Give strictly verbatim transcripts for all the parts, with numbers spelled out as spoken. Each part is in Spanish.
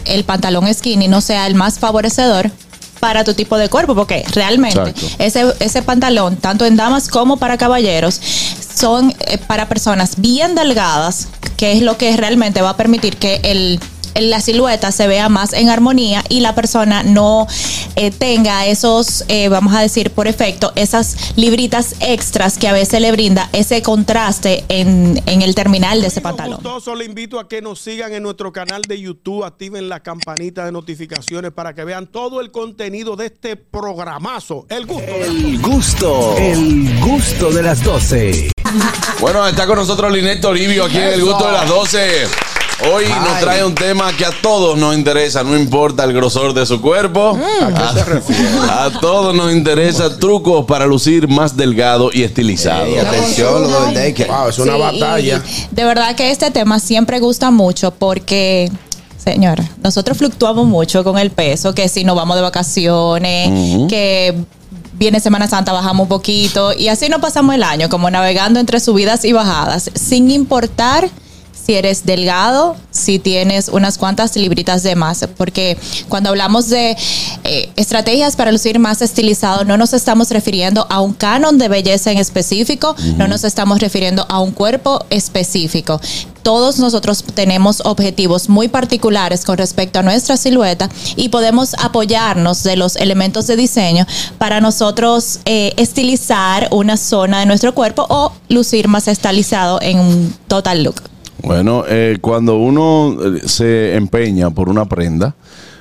el pantalón skinny no sea el más favorecedor para tu tipo de cuerpo, porque realmente ese, ese pantalón, tanto en damas como para caballeros, son eh, para personas bien delgadas, que es lo que realmente va a permitir que el la silueta se vea más en armonía y la persona no eh, tenga esos, eh, vamos a decir por efecto, esas libritas extras que a veces le brinda ese contraste en, en el terminal de ese pantalón. Gustoso, le invito a que nos sigan en nuestro canal de YouTube, activen la campanita de notificaciones para que vean todo el contenido de este programazo. El gusto. El gusto. El gusto de las doce. Bueno, está con nosotros Linet Toribio aquí en El Gusto de las doce. Hoy Ay. nos trae un tema que a todos nos interesa, no importa el grosor de su cuerpo. Mm. ¿A qué se refiere? A todos nos interesa trucos para lucir más delgado y estilizado. Hey, atención, lo del Daycare. Wow, es una sí, batalla. De verdad que este tema siempre gusta mucho porque, señora, nosotros fluctuamos mucho con el peso, que si nos vamos de vacaciones, uh-huh. que viene Semana Santa, bajamos un poquito y así nos pasamos el año, como navegando entre subidas y bajadas, sin importar si eres delgado, si tienes unas cuantas libritas de más, porque cuando hablamos de eh, estrategias para lucir más estilizado, no nos estamos refiriendo a un canon de belleza en específico, uh-huh. no nos estamos refiriendo a un cuerpo específico. Todos nosotros tenemos objetivos muy particulares con respecto a nuestra silueta y podemos apoyarnos de los elementos de diseño para nosotros eh, estilizar una zona de nuestro cuerpo o lucir más estilizado en un total look. Bueno, eh, cuando uno se empeña por una prenda,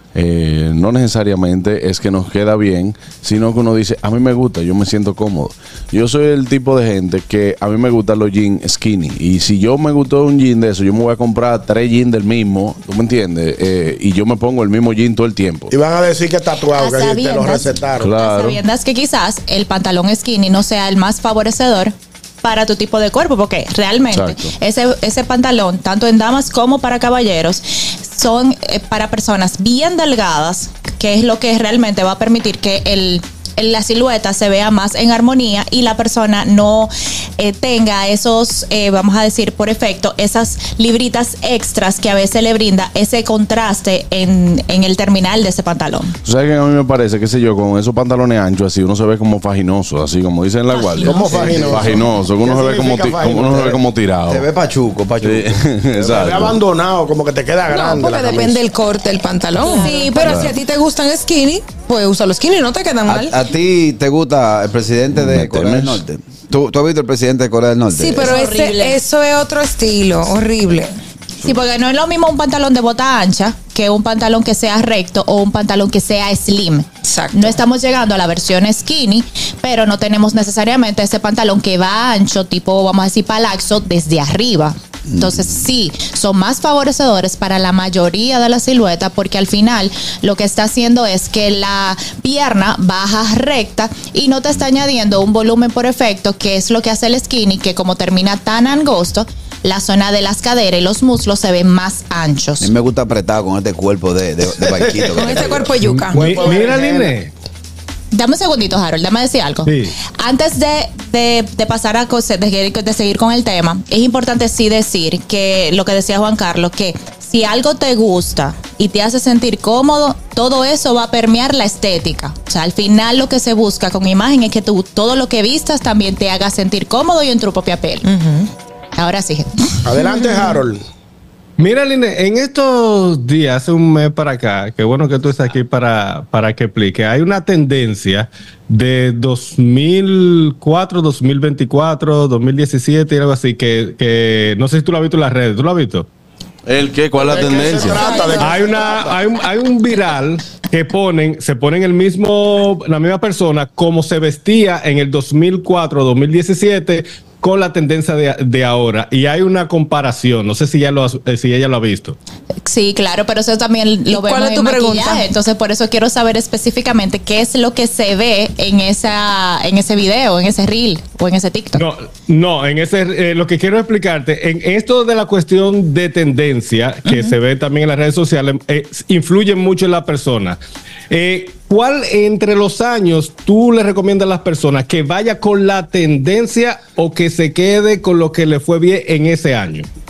eh, no necesariamente es que nos queda bien, sino que uno dice, a mí me gusta, yo me siento cómodo. Yo soy el tipo de gente que a mí me gustan los jeans skinny, y si yo me gustó un jean de eso, yo me voy a comprar tres jeans del mismo, ¿tú me entiendes? Eh, y yo me pongo el mismo jean todo el tiempo. Y van a decir que es tatuado, que te lo recetaron. Claro. Sabiendas que quizás el pantalón skinny no sea el más favorecedor para tu tipo de cuerpo, porque realmente ese, ese pantalón, tanto en damas como para caballeros, son eh, para personas bien delgadas, que es lo que realmente va a permitir que el la silueta se vea más en armonía y la persona no eh, tenga esos, eh, vamos a decir por efecto, esas libritas extras que a veces le brinda ese contraste en, en el terminal de ese pantalón. O sea que a mí me parece, qué sé yo, con esos pantalones anchos así uno se ve como faginoso, así como dicen en la guardia. ¿Cómo faginoso? Faginoso, que uno se ve como, ti, como, uno se ve como tirado. Te ve pachuco, pachuco. Sí, exacto. Te ve abandonado, como que te queda grande. No, porque depende del corte del pantalón. Sí, pero claro. Si a ti te gustan skinny, pues usa los skinny, no te quedan mal. A, a ti te gusta el presidente de ¿Me Corea temes? del Norte. ¿Tú, ¿Tú has visto el presidente de Corea del Norte? Sí, pero es ese, eso es otro estilo, horrible. Sí, porque no es lo mismo un pantalón de bota ancha que un pantalón que sea recto o un pantalón que sea slim. Exacto. No estamos llegando a la versión skinny, pero no tenemos necesariamente ese pantalón que va ancho, tipo, vamos a decir, palazzo, desde arriba. Entonces sí, son más favorecedores para la mayoría de la silueta porque al final lo que está haciendo es que la pierna baja recta y no te está añadiendo un volumen por efecto, que es lo que hace el skinny, que como termina tan angosto, la zona de las caderas y los muslos se ven más anchos. A mí me gusta apretado con este cuerpo de, de, de barquito. Con este cuerpo de yuca. Mi, mira, Line. Dame un segundito, Harold, déjame decir algo. Sí. Antes de, de, de pasar a cosas, de, de seguir con el tema, es importante sí decir que lo que decía Juan Carlos, que si algo te gusta y te hace sentir cómodo, todo eso va a permear la estética. O sea, al final lo que se busca con imagen es que tú todo lo que vistas también te haga sentir cómodo y en tu propia piel. Uh-huh. Ahora sí. Adelante, Harold. Mira, Line, en estos días, hace un mes para acá, qué bueno que tú estás aquí para, para que explique, hay una tendencia de dos mil cuatro, dos mil veinticuatro, dos mil diecisiete y algo así, que, que no sé si tú lo has visto en las redes, ¿tú lo has visto? ¿El qué? ¿Cuál es la tendencia? Hay una, hay un, hay un viral que ponen, se ponen el mismo, la misma persona como se vestía en el dos mil cuatro, dos mil diecisiete con la tendencia de, de ahora, y hay una comparación, no sé si ya lo si ella lo ha visto. Sí, claro, pero eso también lo vemos en maquillaje, entonces por eso quiero saber específicamente qué es lo que se ve en esa en ese video, en ese reel o en ese TikTok. No, no, en ese eh, lo que quiero explicarte, en esto de la cuestión de tendencia que uh-huh. se ve también en las redes sociales, eh, influye mucho en la persona. Eh, ¿Cuál entre los años tú le recomiendas a las personas que vaya con la tendencia o que se quede con lo que le fue bien en ese año?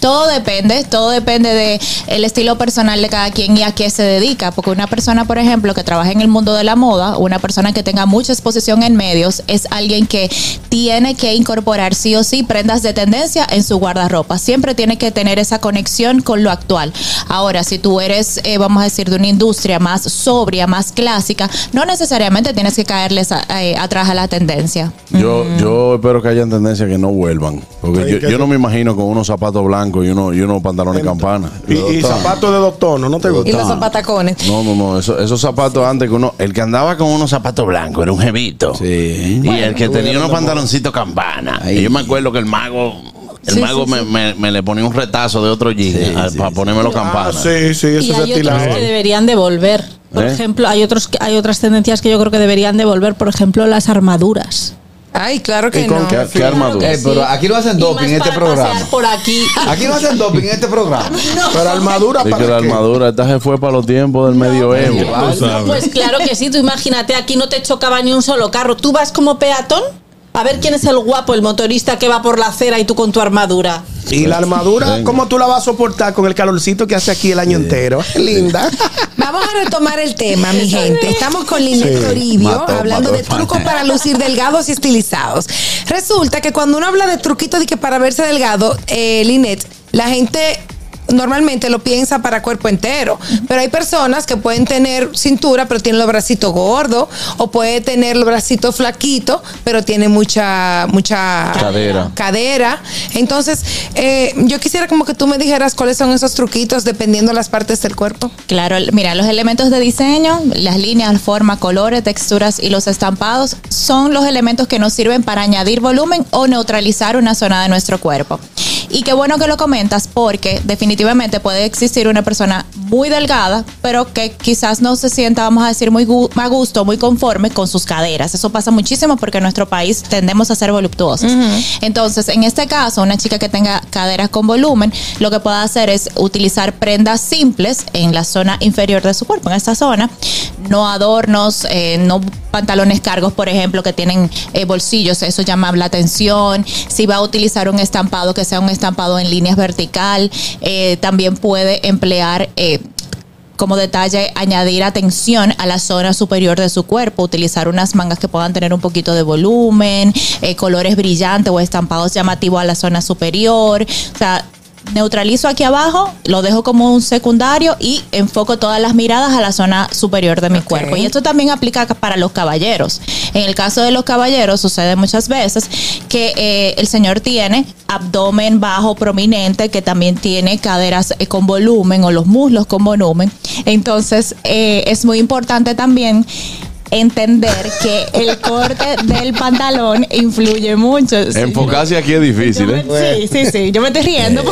Todo depende, todo depende de el estilo personal de cada quien y a qué se dedica, porque una persona, por ejemplo, que trabaja en el mundo de la moda, una persona que tenga mucha exposición en medios, es alguien que tiene que incorporar sí o sí prendas de tendencia en su guardarropa. Siempre tiene que tener esa conexión con lo actual. Ahora, si tú eres, eh, vamos a decir, de una industria más sobria, más clásica, no necesariamente tienes que caerles a, a, atrás a la tendencia. Yo, mm. yo espero que hayan tendencias que no vuelvan, porque yo, yo no me imagino con unos zapatos blancos y unos y unos pantalones campana. Y, y zapatos de dos tonos, ¿no te gustan? Y los zapatacones. No, no, no. Eso, esos zapatos antes que uno. El que andaba con unos zapatos blancos era un jevito. Sí. Y bueno, el que tenía unos pantaloncitos campana. Ahí. Y yo me acuerdo que el mago. El sí, mago sí, me, sí. Me, me le ponía un retazo de otro jean sí, a, sí, para sí. ponérmelo campana. Ah, sí, sí, eso y es hay estilado. otros que deberían devolver. Por ¿Eh? ejemplo, hay otros que, hay otras tendencias que yo creo que deberían devolver. Por ejemplo, las armaduras. Ay, claro que no. ¿Qué, qué armadura? Eh, pero aquí no hacen doping en este programa. Por aquí. Aquí no hacen doping en este programa. No. Pero armadura para que la armadura, esta se fue para los tiempos del no, medioevo. No, pues claro que sí. Tú imagínate, aquí no te chocaba ni un solo carro. Tú vas como peatón a ver quién es el guapo, el motorista que va por la acera y tú con tu armadura. Y la armadura, Venga. ¿cómo tú la vas a soportar con el calorcito que hace aquí el año sí. entero? Linda. Vamos a retomar el tema, mi gente. Estamos con Linet sí. Toribio mató, hablando mató de trucos fan. para lucir delgados y estilizados. Resulta que cuando uno habla de truquitos de que para verse delgado, eh, Linet, la gente normalmente lo piensa para cuerpo entero, pero hay personas que pueden tener cintura pero tienen los bracitos gordos, o puede tener los bracitos flaquitos pero tiene mucha mucha cadera, cadera. Entonces eh, yo quisiera como que tú me dijeras cuáles son esos truquitos dependiendo de las partes del cuerpo. Claro, mira, los elementos de diseño, las líneas, forma, colores, texturas y los estampados son los elementos que nos sirven para añadir volumen o neutralizar una zona de nuestro cuerpo. Y qué bueno que lo comentas, porque definitivamente puede existir una persona muy delgada, pero que quizás no se sienta, vamos a decir, muy gu- a gusto, muy conforme con sus caderas. Eso pasa muchísimo porque en nuestro país tendemos a ser voluptuosos. Uh-huh. Entonces, en este caso, una chica que tenga caderas con volumen, lo que puede hacer es utilizar prendas simples en la zona inferior de su cuerpo, en esta zona. No adornos, eh, no pantalones cargos, por ejemplo, que tienen eh, bolsillos, eso llama la atención. Si va a utilizar un estampado, que sea un estampado en líneas vertical, eh, también puede emplear eh, como detalle, añadir atención a la zona superior de su cuerpo, utilizar unas mangas que puedan tener un poquito de volumen, eh, colores brillantes o estampados llamativos a la zona superior. O sea, neutralizo aquí abajo, lo dejo como un secundario y enfoco todas las miradas a la zona superior de mi okay. cuerpo. Y esto también aplica para los caballeros. En el caso de los caballeros sucede muchas veces que eh, el señor tiene abdomen bajo prominente, que también tiene caderas eh, con volumen o los muslos con volumen. Entonces eh, es muy importante también entender que el corte del pantalón influye mucho. Enfocarse aquí es difícil, me, ¿eh? Sí, sí, sí. Yo me estoy riendo.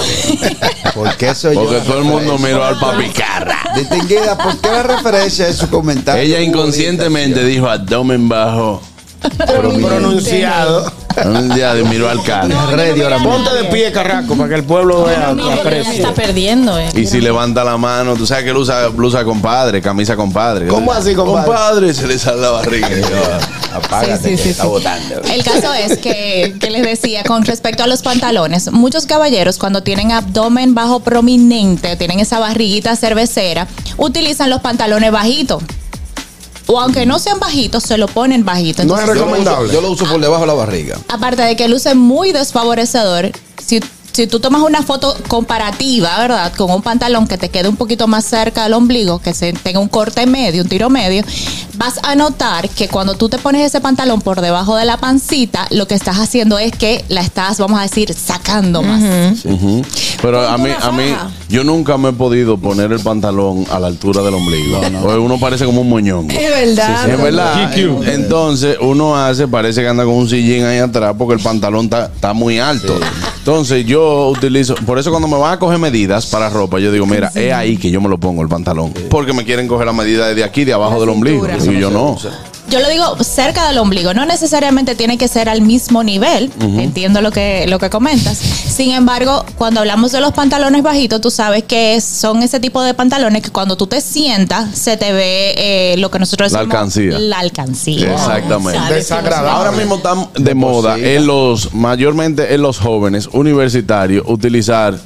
¿Por qué soy porque yo? Porque todo el mundo miró al papicarra. Distinguida, ¿por qué la referencia de su comentario? Ella inconscientemente dijo abdomen bajo pronunciado. Un día de miro al cara. No, no, no, ponte de pie, Carraco, para que el pueblo vea. No, no, me está perdiendo, eh. Y si levanta la mano, tú sabes que él usa blusa compadre, camisa compadre. ¿Cómo así, compadre? Compadre, se le sale la barriga. Apágate, sí, sí, que sí, está sí. botando. El caso es que, que les decía, con respecto a los pantalones, muchos caballeros cuando tienen abdomen bajo prominente, tienen esa barriguita cervecera, utilizan los pantalones bajitos. O aunque no sean bajitos, se lo ponen bajito. Entonces, no es recomendable. Yo lo uso por debajo de la barriga. Aparte de que luce muy desfavorecedor, si, si tú tomas una foto comparativa, ¿verdad? Con un pantalón que te quede un poquito más cerca del ombligo, que se tenga un corte medio, un tiro medio, vas a notar que cuando tú te pones ese pantalón por debajo de la pancita, lo que estás haciendo es que la estás, vamos a decir, sacando más. Uh-huh. Uh-huh. Pero a mí, a mí, yo nunca me he podido poner el pantalón a la altura del ombligo. No, no. Porque uno parece como un moñón. Es verdad. Sí, sí, es verdad. G Q. Entonces, uno hace, parece que anda con un sillín ahí atrás porque el pantalón está muy alto. Sí. Entonces, yo utilizo, por eso cuando me van a coger medidas para ropa, yo digo, mira, sí. es ahí que yo me lo pongo el pantalón. Sí. Porque me quieren coger la medida desde aquí, de abajo la del ombligo. Sí. Y yo no. Yo lo digo cerca del ombligo, no necesariamente tiene que ser al mismo nivel, uh-huh. entiendo lo que, lo que comentas. Sin embargo, cuando hablamos de los pantalones bajitos, tú sabes que es, son ese tipo de pantalones que cuando tú te sientas, se te ve eh, lo que nosotros la decimos alcancía. La alcancía. Exactamente. Desagradable. Ahora mismo están de moda, en los, mayormente en los jóvenes universitarios, utilizar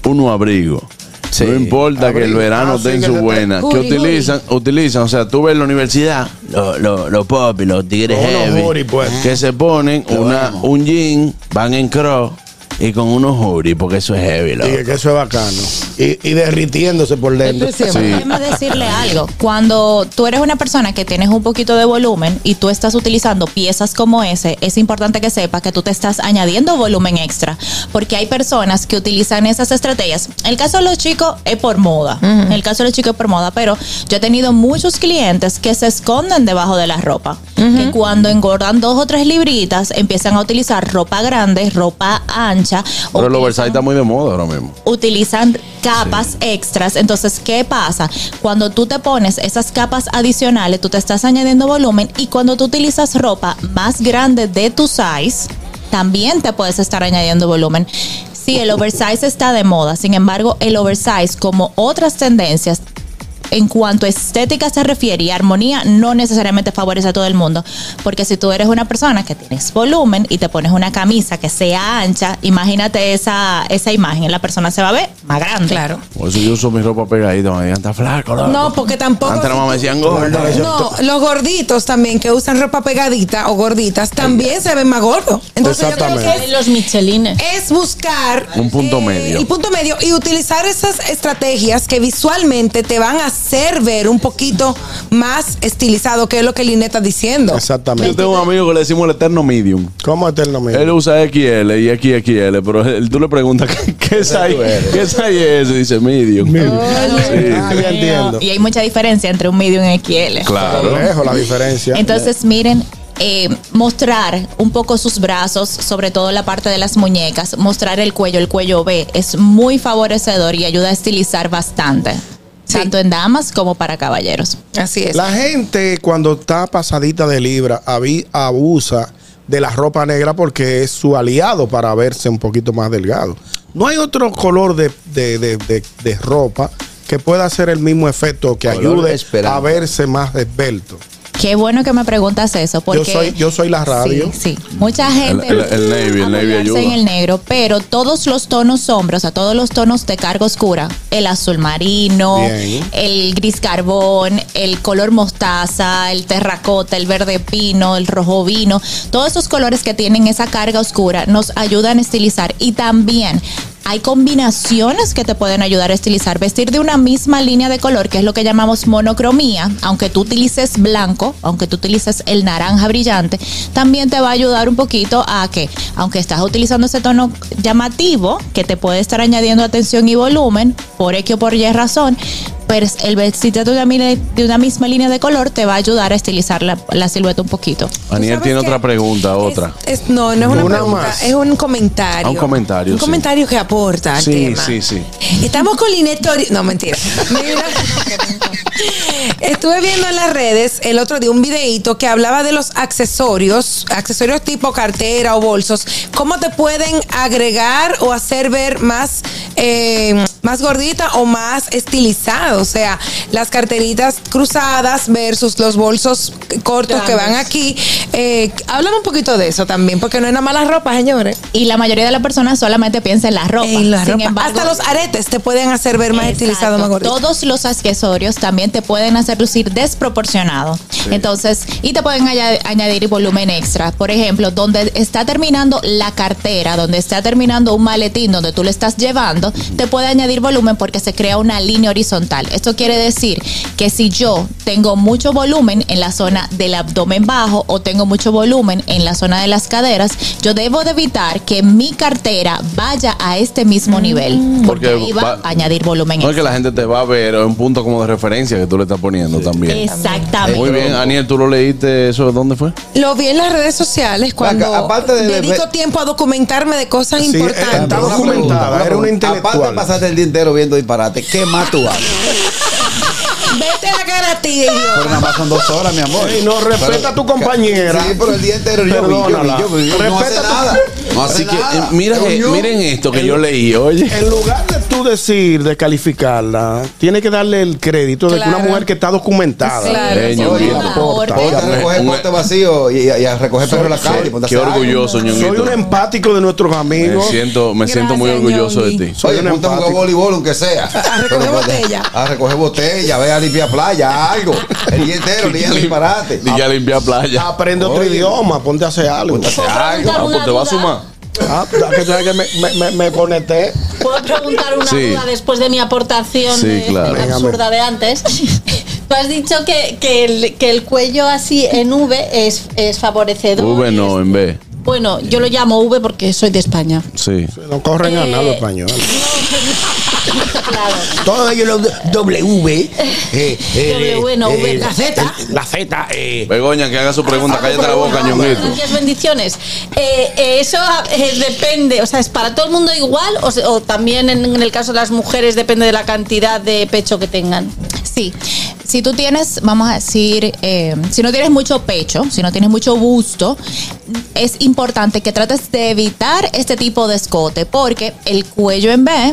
unos abrigos. Sí, no importa que el abrigo. verano Ah, esté sí, en que su se- buena. Que Uri, utilizan, utilizan, o sea, tú ves en la universidad, los lo, lo pop y los tigres Con unos heavy, hoodie, pues. que se ponen una, un jean, van en cross y con unos hoodies, porque eso es heavy, loco. Y que eso es bacano. Y, y derritiéndose por dentro. Sí. Déjame decirle algo. Cuando tú eres una persona que tienes un poquito de volumen y tú estás utilizando piezas como ese, es importante que sepas que tú te estás añadiendo volumen extra. Porque hay personas que utilizan esas estrategias. El caso de los chicos es por moda. El caso de los chicos es por moda. Pero yo he tenido muchos clientes que se esconden debajo de la ropa. Que cuando engordan dos o tres libritas, empiezan a utilizar ropa grande, ropa ancha. Pero el utilizan- oversize está muy de moda ahora mismo. utilizan capas extras. Entonces, ¿qué pasa? Cuando tú te pones esas capas adicionales, tú te estás añadiendo volumen, y cuando tú utilizas ropa más grande de tu size, también te puedes estar añadiendo volumen. Sí, el oversize está de moda. Sin embargo, el oversize, como otras tendencias, en cuanto a estética se refiere y armonía, no necesariamente favorece a todo el mundo. Porque si tú eres una persona que tienes volumen y te pones una camisa que sea ancha, imagínate esa, esa imagen. La persona se va a ver más grande. Claro. Por eso yo uso mi ropa pegadita, me digan, está flaco, loco. No, porque tampoco. Antes nada más me decían gordo. No, los gorditos también que usan ropa pegadita o gorditas también se ven más gordos. Entonces yo creo Exactamente. que Ay, los michelines. es, es buscar Un punto medio. El punto medio y utilizar esas estrategias que visualmente te van a hacer ver un poquito más estilizado, que es lo que Linet está diciendo. Yo Exactamente. tengo un amigo que le decimos el eterno medium. ¿Cómo eterno mío? Él usa X L y X X L, pero él- tú le preguntas ¿qué, qué size qué size es eso? Y dice medium. Sí. Ah, ya entiendo. Y hay mucha diferencia entre un medium y un X L. Claro. Lejos la diferencia. Entonces, miren, eh, mostrar un poco sus brazos, sobre todo la parte de las muñecas, mostrar el cuello, el cuello V, es muy favorecedor y ayuda a estilizar bastante. Sí. Tanto en damas como para caballeros. Así es. La gente cuando está pasadita de libra avi- abusa de la ropa negra porque es su aliado para verse un poquito más delgado. No hay otro color de, de, de, de- de ropa que pueda hacer el mismo efecto, que Color ayude esperanza. a verse más esbelto. Qué bueno que me preguntas eso, porque Yo soy, yo soy la radio. Sí, sí. Mucha gente El- el- el navy, el navy apoyarse ayuda. en el negro, pero todos los tonos sombra, o sea, todos los tonos de carga oscura, el azul marino, Bien. el gris carbón, el color mostaza, el terracota, el verde pino, el rojo vino, todos esos colores que tienen esa carga oscura nos ayudan a estilizar. Y también hay combinaciones que te pueden ayudar a estilizar. Vestir de una misma línea de color, que es lo que llamamos monocromía, aunque tú utilices blanco, aunque tú utilices el naranja brillante, también te va a ayudar un poquito a que, aunque estás utilizando ese tono llamativo, que te puede estar añadiendo atención y volumen, por X o por Y razón, pues el vestirte de una, mine- de una misma línea de color te va a ayudar a estilizar la, la silueta un poquito. Aniel ¿Sabes tiene qué? otra pregunta, otra. Es- es- no, no es una, Una pregunta, más. es un comentario. Ah, un comentario, Un sí. comentario que aporta al Sí, tema. sí, sí. Estamos con Linet Tori- No, mentira. Mira, estuve viendo en las redes el otro día un videíto que hablaba de los accesorios, accesorios tipo cartera o bolsos, cómo te pueden agregar o hacer ver más, eh, más gordita o más estilizado. O sea, las carteritas cruzadas versus los bolsos cortos que van aquí. Eh, háblame un poquito de eso también, porque no es nada más la ropa, señores. Y la mayoría de las personas solamente piensa en la ropa. En la Sin ropa. embargo, Hasta los aretes te pueden hacer ver más Exacto. estilizado, más gordito. Todos los accesorios también te pueden hacer lucir desproporcionado. Entonces, y te pueden aña- añadir volumen extra. Por ejemplo, donde está terminando la cartera, donde está terminando un maletín, donde tú le estás llevando, te puede añadir volumen porque se crea una línea horizontal. Esto quiere decir que si yo tengo mucho volumen en la zona del abdomen bajo o tengo mucho volumen en la zona de las caderas, yo debo de evitar que mi cartera vaya a este mismo nivel. Porque, Porque ahí va, va- a añadir volumen No es que extra. la gente te va a ver, es un punto como de referencia que tú le estás poniendo también. Exactamente. Muy bien, Aniel, ¿tú lo leíste eso? ¿Dónde fue? Lo vi en las redes sociales cuando Acá, aparte de- dedico tiempo a documentarme de cosas Sí, importantes. está Pero una documentada, pregunta, era una pregunta. intelectual. Aparte de pasarte el día entero viendo disparate, ¿qué más tú haces? Vete la cara a ti, idiota. Pero nada más son dos horas, mi amor. Ey, no, respeta a tu compañera. Sí, pero el día entero yo vi, yo vi, Perdónala. yo vi, yo vi, no hace Respeta a tu- nada. No Así hace que, nada. eh, mira, Es un eh, ñu. miren esto que yo leí, oye. En lugar de tú tú decir de calificarla, tienes que darle el crédito de que Claro. una mujer que está documentada. Claro. Leño, Oye, Ñonguito. aporta. Ponte a recoger Un- bote vacío y, y a recoger perro en la calle. ponte a Qué hacer algo. orgulloso, Soy Ñonguito. un empático de nuestros Me amigos. siento, me siento muy Gracias, orgulloso de Ñongui. ti. Soy Oye, un ponte a jugar empático. voleibol, aunque sea. A recoger Pero ponte- botella. A recoger botella, ve a limpiar playa, algo. El día entero, día de disparate. Y ya limpiar playa. Aprende otro Oye. idioma, ponte a hacer algo. Ponte a hacer ¿Puedo algo. preguntar Ah, una pues te va a duda? sumar. Ah, que sabes que me, me, me, me conecté. ¿Puedo preguntar una Sí. duda después de mi aportación Sí, eh, claro. absurda de antes? Tú has dicho que, que, el, que el cuello así en V es, es favorecedor. V no, es- en B. Bueno, yo lo llamo V porque soy de España. Sí. No corren a Eh, nada los españoles. Claro. Todo ellos lo W. Eh, W, no, V. La Z. La Z. Eh. Begoña, que haga su pregunta. Cállate la boca, Ñonguito. Gracias, bendiciones. Eh, eh, eso eh, depende, o sea, ¿es para todo el mundo igual o, se- o también en, en el caso de las mujeres depende de la cantidad de pecho que tengan? Sí, si tú tienes, vamos a decir, eh, si no tienes mucho pecho, si no tienes mucho busto, es importante que trates de evitar este tipo de escote porque el cuello en B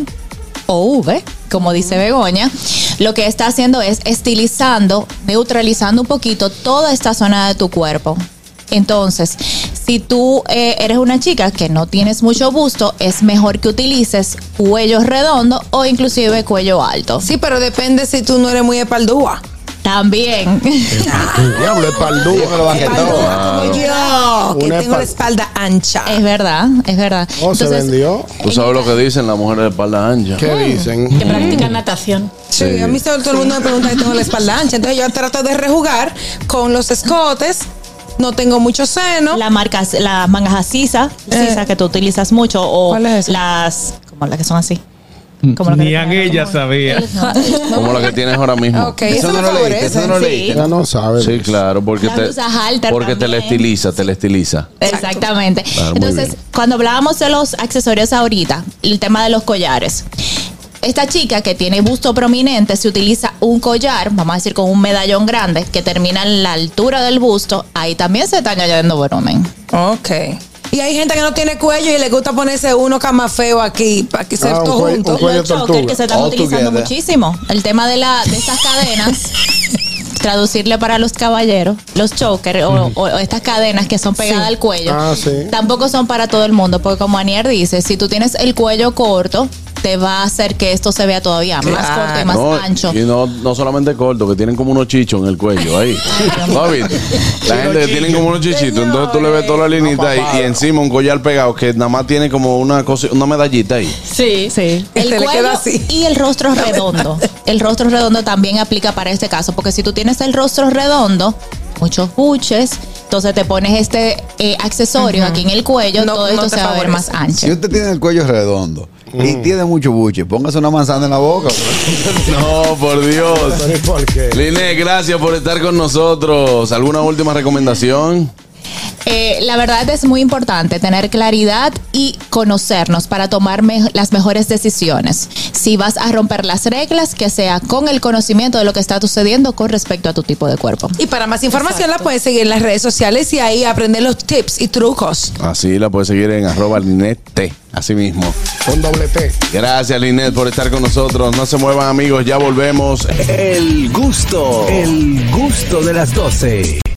o V, como dice Begoña, lo que está haciendo es estilizando, neutralizando un poquito toda esta zona de tu cuerpo. Entonces, si tú eh, eres una chica que no tienes mucho busto, es mejor que utilices cuello redondo o inclusive cuello alto. Sí, pero depende si tú no eres muy espaldúa. También. Diablo, es paldúa. Dímelo, baquetón. Espaldúa como yo, que Una tengo la espal- espalda ancha. Es verdad, es verdad. Oh, se vendió. Tú sabes lo que dicen las mujeres de espalda ancha. ¿Qué dicen? Que practican natación. Sí, Sí. a mí todo el mundo me pregunta si tengo la espalda ancha. Entonces yo trato de rejugar con los escotes. No tengo mucho seno. La marca, las mangas asisa, Eh. sisa que tú utilizas mucho o ¿Cuál es esa? las, como las que son así. Como lo que Ni le a ponen ella como- sabía. Como la que tienes ahora mismo. Ok, Eso eso no me lo leíste, favorece. eso no lo Sí. leíste. Ella no sabe. Sí, claro, porque Las te, blusas altas porque te la también. estiliza, te la estiliza. Exactamente. Claro, muy Entonces, bien. cuando hablábamos de los accesorios ahorita, el tema de los collares. Esta chica que tiene busto prominente, si utiliza un collar, vamos a decir con un medallón grande, que termina en la altura del busto, ahí también se está añadiendo volumen. Ok. Y hay gente que no tiene cuello y le gusta ponerse uno cama feo aquí, para que se Ah, un todo cuello- junto. un cuello Los chokers tortuga. que se están All utilizando together. muchísimo. El tema de, la, de estas cadenas, traducirle para los caballeros, los chokers o, o estas cadenas que son pegadas al cuello, Ah, sí. tampoco son para todo el mundo, porque como Anier dice, si tú tienes el cuello corto, te va a hacer que esto se vea todavía más Claro. corto y más No, ancho. y no, no solamente corto, que tienen como unos chichos en el cuello ahí. ¿No has visto? La gente que tienen como unos chichitos, entonces tú le ves toda la linita ahí y encima un collar pegado que nada más tiene como una cosa, una medallita ahí. Sí. Sí. Se El le cuello queda así. y el rostro redondo. El rostro redondo también aplica para este caso, porque si tú tienes el rostro redondo, muchos buches, entonces te pones este eh, accesorio aquí en el cuello, No- todo no esto te se va a ver favorece. más ancho. Si usted tiene el cuello redondo y tiene mucho buche, póngase una manzana en la boca. No, por Dios. ¿Pero y por qué? Liné, gracias por estar con nosotros. ¿Alguna última recomendación? Eh, la verdad es muy importante tener claridad y conocernos para tomar me- las mejores decisiones. Si vas a romper las reglas, que sea con el conocimiento de lo que está sucediendo con respecto a tu tipo de cuerpo. Y para más información la puedes seguir en las redes sociales y ahí aprender los tips y trucos. Así la puedes seguir en arroba Linet T. Así mismo. Con doble T. Gracias, Linet, por estar con nosotros. No se muevan, amigos. Ya volvemos. El gusto, el gusto de las doce.